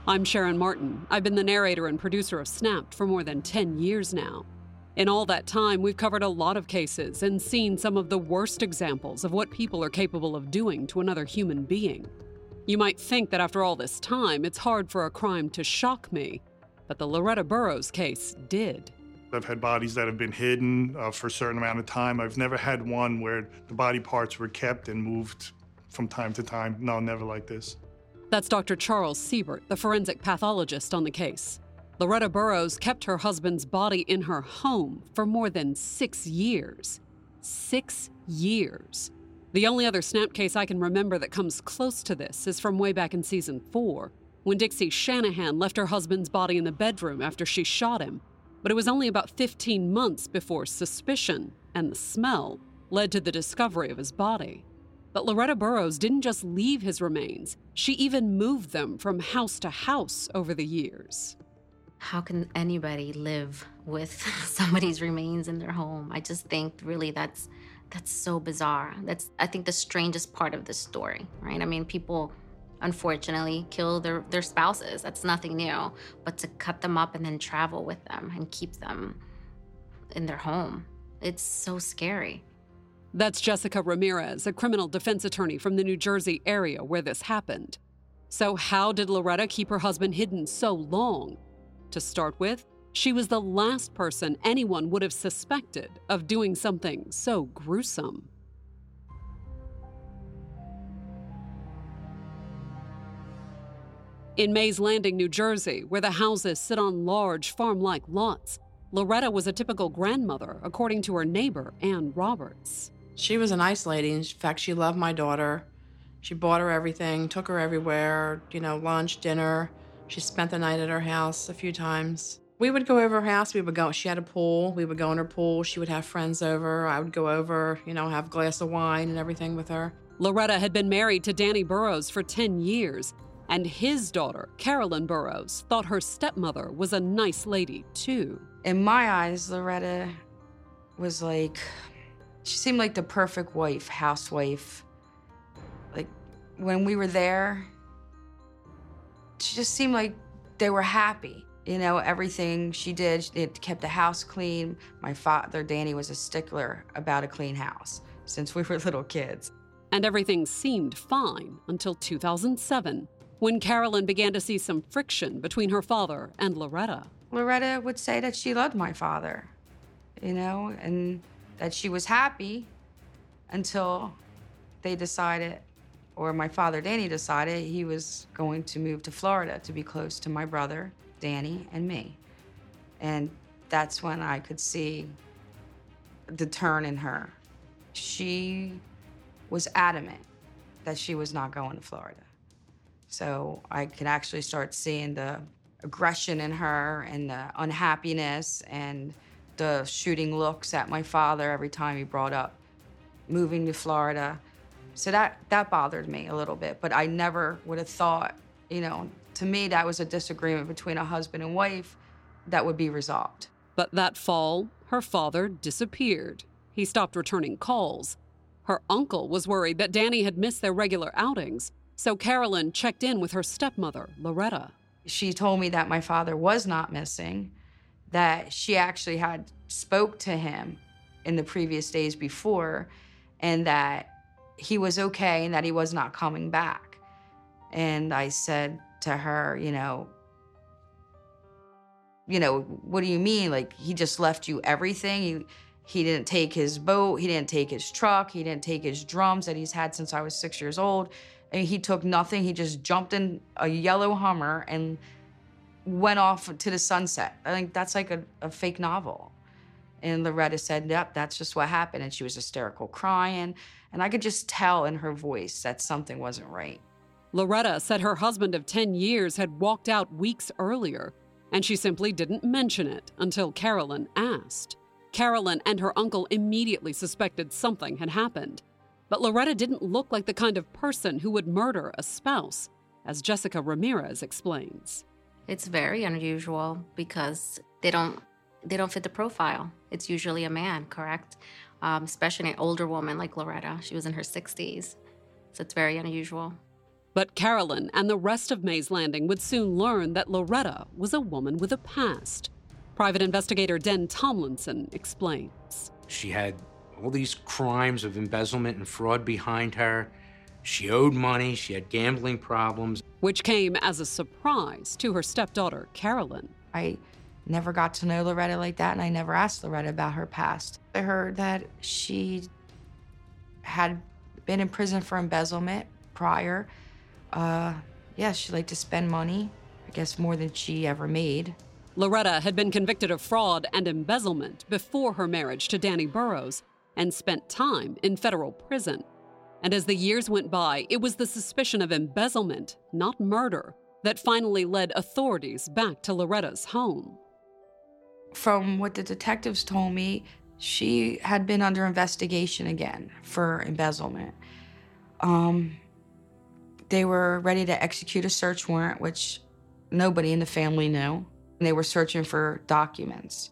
I'm Sharon Martin. I've been the narrator and producer of Snapped for more than 10 years now. In all that time, we've covered a lot of cases and seen some of the worst examples of what people are capable of doing to another human being. You might think that after all this time, it's hard for a crime to shock me, but the Loretta Burrows case did. I've had bodies that have been hidden for a certain amount of time. I've never had one where the body parts were kept and moved from time to time. No, never like this. That's Dr. Charles Siebert, the forensic pathologist on the case. Loretta Burrows kept her husband's body in her home for more than 6 years. 6 years. The only other Snap case I can remember that comes close to this is from way back in season 4, when Dixie Shanahan left her husband's body in the bedroom after she shot him. But it was only about 15 months before suspicion and the smell led to the discovery of his body. But Loretta Burrows didn't just leave his remains. She even moved them from house to house over the years. How can anybody live with somebody's remains in their home? I just think really that's so bizarre. That's, I think, the strangest part of this story, right? I mean, people unfortunately kill their spouses. That's nothing new. But to cut them up and then travel with them and keep them in their home, it's so scary. That's Jessica Ramirez, a criminal defense attorney from the New Jersey area where this happened. So how did Loretta keep her husband hidden so long? To start with, she was the last person anyone would have suspected of doing something so gruesome. In Mays Landing, New Jersey, where the houses sit on large farm-like lots, Loretta was a typical grandmother, according to her neighbor, Ann Roberts. She was a nice lady. In fact, she loved my daughter. She bought her everything, took her everywhere, lunch, dinner. She spent the night at her house a few times. We would go over her house. She had a pool. We would go in her pool. She would have friends over. I would go over, have a glass of wine and everything with her. Loretta had been married to Danny Burrows for 10 years, and his daughter, Carolyn Burrows, thought her stepmother was a nice lady, too. In my eyes, Loretta was she seemed like the perfect wife, housewife. Like, when we were there, she just seemed like they were happy. Everything she did, it kept the house clean. My father, Danny, was a stickler about a clean house since we were little kids. And everything seemed fine until 2007, when Carolyn began to see some friction between her father and Loretta. Loretta would say that she loved my father, and that she was happy until they decided, or my father, Danny, decided he was going to move to Florida to be close to my brother, Danny, and me. And that's when I could see the turn in her. She was adamant that she was not going to Florida. So I could actually start seeing the aggression in her and the unhappiness and the shooting looks at my father every time he brought up moving to Florida. So that bothered me a little bit, but I never would have thought, to me, that was a disagreement between a husband and wife that would be resolved. But that fall, her father disappeared. He stopped returning calls. Her uncle was worried that Danny had missed their regular outings, so Carolyn checked in with her stepmother, Loretta. She told me that my father was not missing, that she actually had spoke to him in the previous days before, and that he was okay and that he was not coming back. And I said to her, what do you mean? Like, he just left you everything? He didn't take his boat, he didn't take his truck, he didn't take his drums that he's had since I was 6 years old. And he took nothing. He just jumped in a yellow Hummer and went off to the sunset. I think that's like a fake novel. And Loretta said, yep, that's just what happened. And she was hysterical crying. And I could just tell in her voice that something wasn't right. Loretta said her husband of 10 years had walked out weeks earlier, and she simply didn't mention it until Carolyn asked. Carolyn and her uncle immediately suspected something had happened. But Loretta didn't look like the kind of person who would murder a spouse, as Jessica Ramirez explains. It's very unusual because they don't fit the profile. It's usually a man, correct? Especially an older woman like Loretta. She was in her 60s, so it's very unusual. But Carolyn and the rest of Mays Landing would soon learn that Loretta was a woman with a past. Private investigator Den Tomlinson explains. She had all these crimes of embezzlement and fraud behind her. She owed money, she had gambling problems. Which came as a surprise to her stepdaughter, Carolyn. I never got to know Loretta like that, and I never asked Loretta about her past. I heard that she had been in prison for embezzlement prior. She liked to spend money, I guess more than she ever made. Loretta had been convicted of fraud and embezzlement before her marriage to Danny Burrows and spent time in federal prison. And as the years went by, it was the suspicion of embezzlement, not murder, that finally led authorities back to Loretta's home. From what the detectives told me, she had been under investigation again for embezzlement. They were ready to execute a search warrant, which nobody in the family knew. They were searching for documents.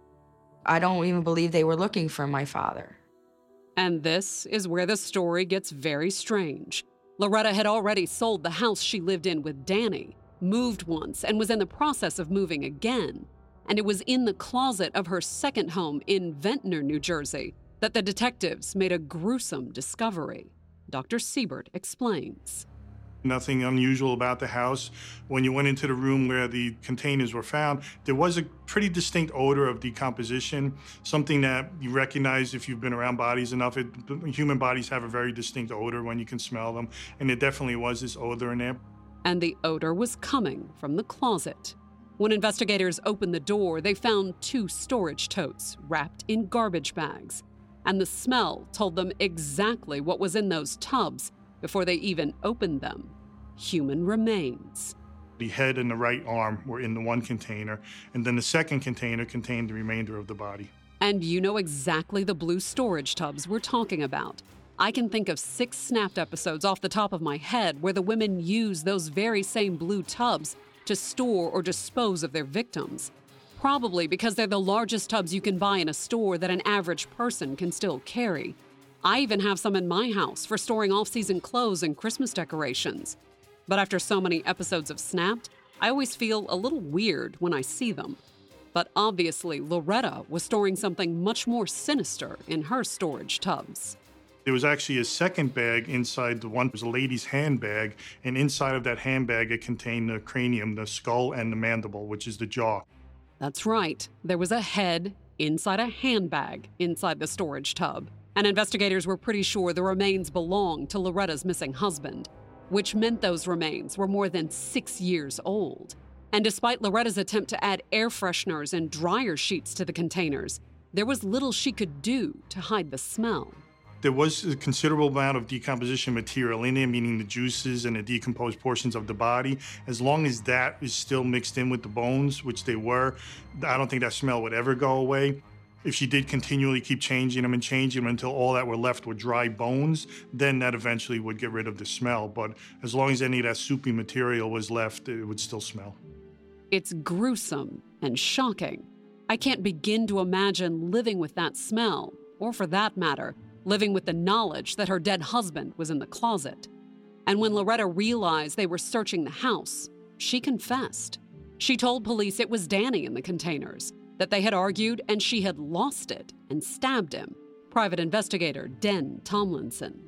I don't even believe they were looking for my father. And this is where the story gets very strange. Loretta had already sold the house she lived in with Danny, moved once, and was in the process of moving again. And it was in the closet of her second home in Ventnor, New Jersey, that the detectives made a gruesome discovery. Dr. Siebert explains. Nothing unusual about the house. When you went into the room where the containers were found, there was a pretty distinct odor of decomposition, something that you recognize if you've been around bodies enough. Human bodies have a very distinct odor when you can smell them, and there definitely was this odor in there. And the odor was coming from the closet. When investigators opened the door, they found 2 storage totes wrapped in garbage bags, and the smell told them exactly what was in those tubs before they even opened them. Human remains. The head and the right arm were in the one container, and then the second container contained the remainder of the body. And you know exactly the blue storage tubs we're talking about. I can think of 6 Snapped episodes off the top of my head where the women use those very same blue tubs to store or dispose of their victims. Probably because they're the largest tubs you can buy in a store that an average person can still carry. I even have some in my house for storing off-season clothes and Christmas decorations. But after so many episodes of Snapped, I always feel a little weird when I see them. But obviously, Loretta was storing something much more sinister in her storage tubs. There was actually a second bag inside the one. It was a lady's handbag, and inside of that handbag, it contained the cranium, the skull, and the mandible, which is the jaw. That's right. There was a head inside a handbag inside the storage tub. And investigators were pretty sure the remains belonged to Loretta's missing husband, which meant those remains were more than 6 years old. And despite Loretta's attempt to add air fresheners and dryer sheets to the containers, there was little she could do to hide the smell. There was a considerable amount of decomposition material in there, meaning the juices and the decomposed portions of the body. As long as that is still mixed in with the bones, which they were, I don't think that smell would ever go away. If she did continually keep changing them until all that were left were dry bones, then that eventually would get rid of the smell. But as long as any of that soupy material was left, it would still smell. It's gruesome and shocking. I can't begin to imagine living with that smell, or for that matter, living with the knowledge that her dead husband was in the closet. And when Loretta realized they were searching the house, she confessed. She told police it was Danny in the containers, that they had argued and she had lost it and stabbed him. Private investigator Den Tomlinson.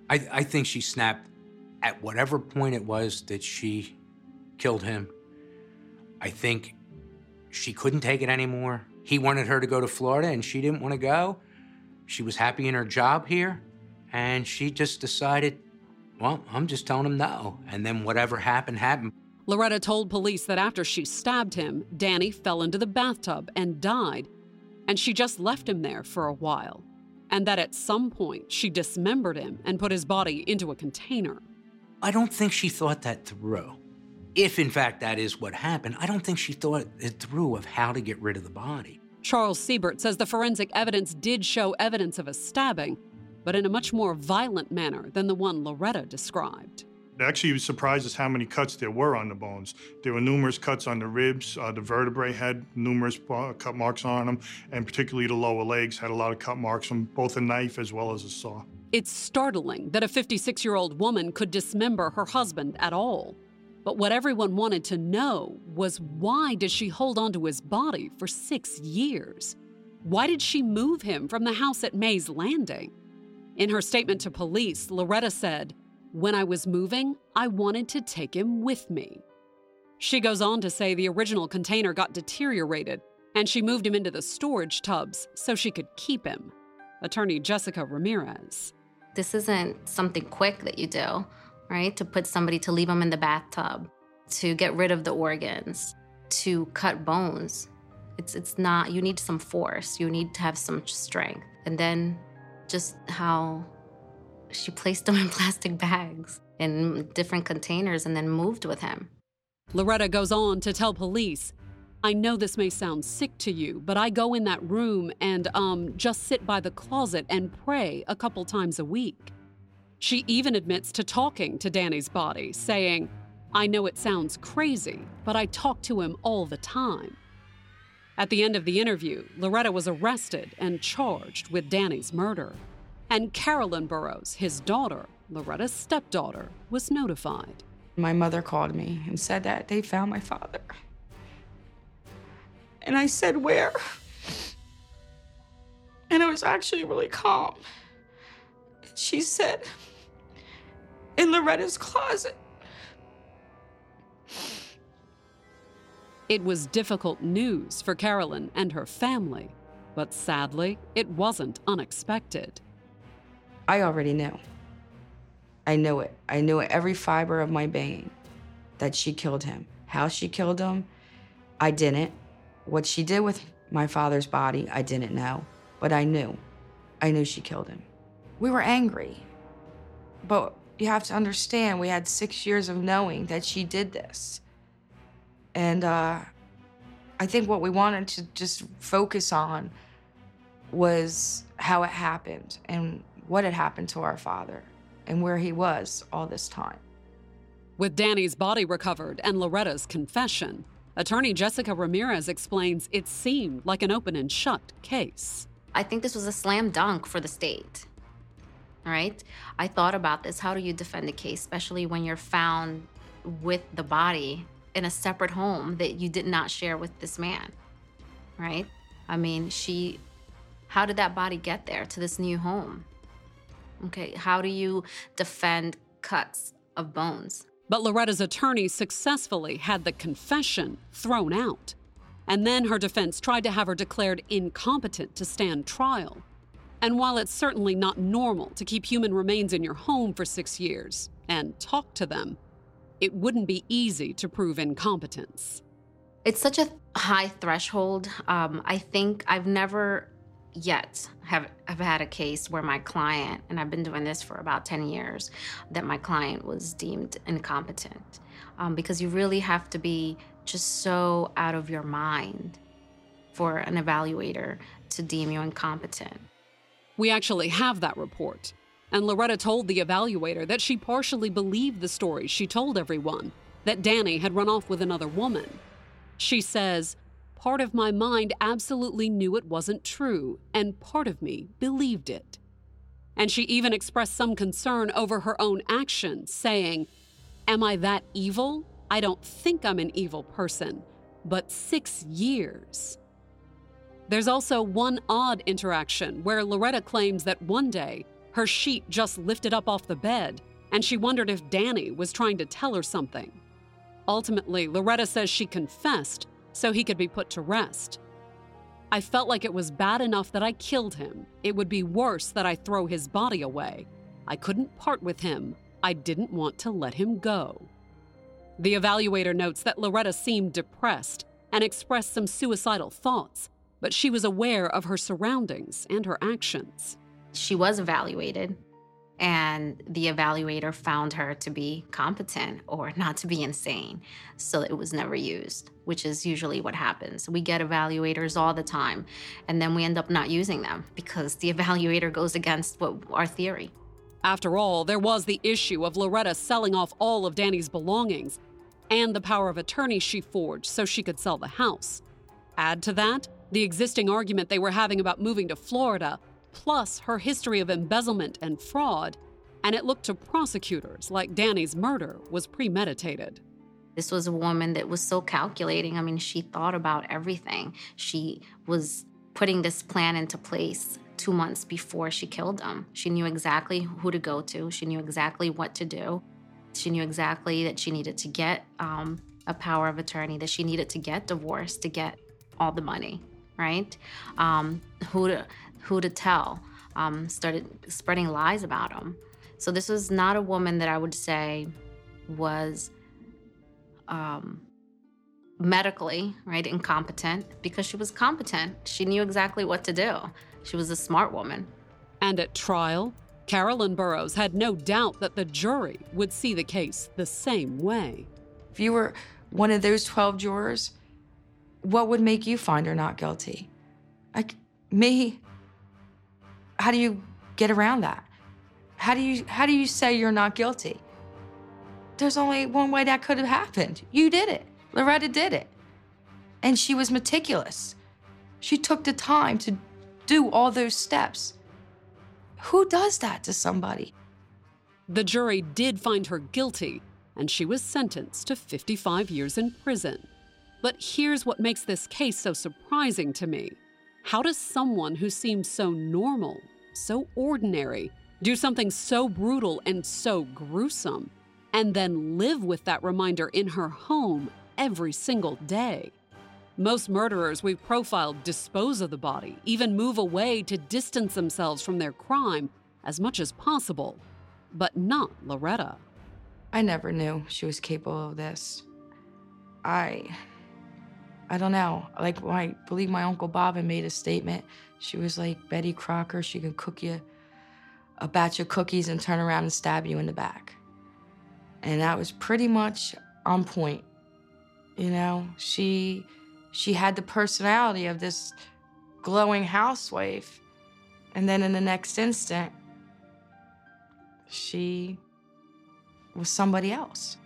I think she snapped at whatever point it was that she killed him. I think she couldn't take it anymore. He wanted her to go to Florida and she didn't want to go. She was happy in her job here, and she just decided, well, I'm just telling him no. And then whatever happened, happened. Loretta told police that after she stabbed him, Danny fell into the bathtub and died, and she just left him there for a while, and that at some point she dismembered him and put his body into a container. I don't think she thought that through. If, in fact, that is what happened, I don't think she thought it through of how to get rid of the body. Charles Siebert says the forensic evidence did show evidence of a stabbing, but in a much more violent manner than the one Loretta described. Actually, he was surprised as how many cuts there were on the bones. There were numerous cuts on the ribs. The vertebrae had numerous cut marks on them, and particularly the lower legs had a lot of cut marks from both a knife as well as a saw. It's startling that a 56-year-old woman could dismember her husband at all. But what everyone wanted to know was, why did she hold onto his body for 6 years? Why did she move him from the house at Mays Landing? In her statement to police, Loretta said, "When I was moving, I wanted to take him with me." She goes on to say the original container got deteriorated and she moved him into the storage tubs so she could keep him. Attorney Jessica Ramirez. This isn't something quick that you do, right? To leave them in the bathtub, to get rid of the organs, to cut bones. It's not, you need some force. You need to have some strength. And then just how she placed them in plastic bags in different containers and then moved with him. Loretta goes on to tell police, "I know this may sound sick to you, but I go in that room and just sit by the closet and pray a couple times a week." She even admits to talking to Danny's body, saying, "I know it sounds crazy, but I talk to him all the time." At the end of the interview, Loretta was arrested and charged with Danny's murder. And Carolyn Burrows, his daughter, Loretta's stepdaughter, was notified. My mother called me and said that they found my father. And I said, "Where?" And I was actually really calm. She said, "In Loretta's closet." It was difficult news for Carolyn and her family, but sadly, it wasn't unexpected. I already knew. I knew it. I knew it, every fiber of my being, that she killed him. How she killed him, I didn't. What she did with my father's body, I didn't know. But I knew. I knew she killed him. We were angry. But you have to understand, we had 6 years of knowing that she did this. And I think what we wanted to just focus on was how it happened and what had happened to our father and where he was all this time. With Danny's body recovered and Loretta's confession, attorney Jessica Ramirez explains it seemed like an open and shut case. I think this was a slam dunk for the state, all right? I thought about this. How do you defend a case, especially when you're found with the body in a separate home that you did not share with this man, right? I mean, how did that body get there to this new home? Okay, how do you defend cuts of bones? But Loretta's attorney successfully had the confession thrown out. And then her defense tried to have her declared incompetent to stand trial. And while it's certainly not normal to keep human remains in your home for 6 years and talk to them, it wouldn't be easy to prove incompetence. It's such a high threshold. I think I've never yet have had a case where my client, and I've been doing this for about 10 years, that my client was deemed incompetent. Because you really have to be just so out of your mind for an evaluator to deem you incompetent. We actually have that report. And Loretta told the evaluator that she partially believed the story she told everyone, that Danny had run off with another woman. She says, "Part of my mind absolutely knew it wasn't true, and part of me believed it." And she even expressed some concern over her own actions, saying, "Am I that evil? I don't think I'm an evil person, but 6 years." There's also one odd interaction where Loretta claims that one day her sheet just lifted up off the bed, and she wondered if Danny was trying to tell her something. Ultimately, Loretta says she confessed so he could be put to rest. "I felt like it was bad enough that I killed him. It would be worse that I throw his body away. I couldn't part with him. I didn't want to let him go." The evaluator notes that Loretta seemed depressed and expressed some suicidal thoughts, but she was aware of her surroundings and her actions. She was evaluated, and the evaluator found her to be competent or not to be insane. So it was never used, which is usually what happens. We get evaluators all the time, and then we end up not using them because the evaluator goes against our theory. After all, there was the issue of Loretta selling off all of Danny's belongings and the power of attorney she forged so she could sell the house. Add to that the existing argument they were having about moving to Florida, plus her history of embezzlement and fraud, and it looked to prosecutors like Danny's murder was premeditated. This was a woman that was so calculating. I mean, she thought about everything. She was putting this plan into place 2 months before she killed him. She knew exactly who to go to. She knew exactly what to do. She knew exactly that she needed to get a power of attorney, that she needed to get divorced to get all the money, right? Who to tell. Started spreading lies about him. So this was not a woman that I would say was medically, right, incompetent, because she was competent. She knew exactly what to do. She was a smart woman. And at trial, Carolyn Burrows had no doubt that the jury would see the case the same way. If you were one of those 12 jurors, what would make you find her not guilty? Like me, how do you get around that? How do you say you're not guilty? There's only one way that could have happened. You did it. Loretta did it. And she was meticulous. She took the time to do all those steps. Who does that to somebody? The jury did find her guilty, and she was sentenced to 55 years in prison. But here's what makes this case so surprising to me. How does someone who seems so normal, so ordinary, do something so brutal and so gruesome, and then live with that reminder in her home every single day? Most murderers we've profiled dispose of the body, even move away to distance themselves from their crime as much as possible. But not Loretta. I never knew she was capable of this. I don't know. Like, I believe my Uncle Bob had made a statement. She was like Betty Crocker. She could cook you a batch of cookies and turn around and stab you in the back. And that was pretty much on point. You know, she had the personality of this glowing housewife. And then in the next instant, she was somebody else.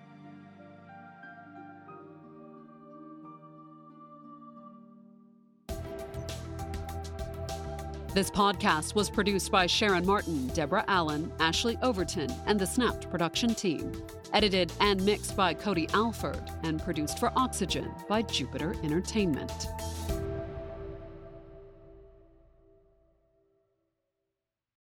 This podcast was produced by Sharon Martin, Deborah Allen, Ashley Overton, and the Snapped production team. Edited and mixed by Cody Alford, and produced for Oxygen by Jupiter Entertainment.